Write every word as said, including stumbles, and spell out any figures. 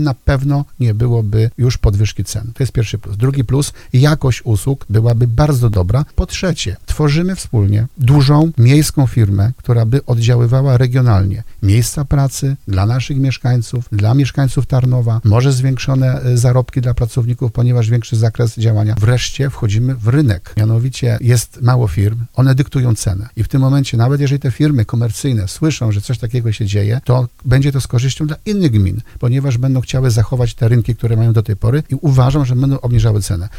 na pewno nie byłoby już podwyżki cen. To jest pierwszy plus. Drugi plus, jakość usług byłaby bardzo dobra. Po trzecie, tworzymy wspólnie dużą miejską firmę, która by oddziaływała regionalnie. Miejsca pracy dla naszych mieszkańców, dla mieszkańców Tarnowa, może zwiększone zarobki dla pracowników, ponieważ większy zakres działania. Wreszcie wchodzimy w rynek. Mianowicie jest mało firm, one dyktują cenę. I w tym momencie, nawet jeżeli te firmy komercyjne słyszą, że coś takiego się dzieje, to będzie to z korzyścią dla innych gmin, ponieważ będą chciały zachować te rynki, które mają do tej pory i uważam, że będą obniżały cenę.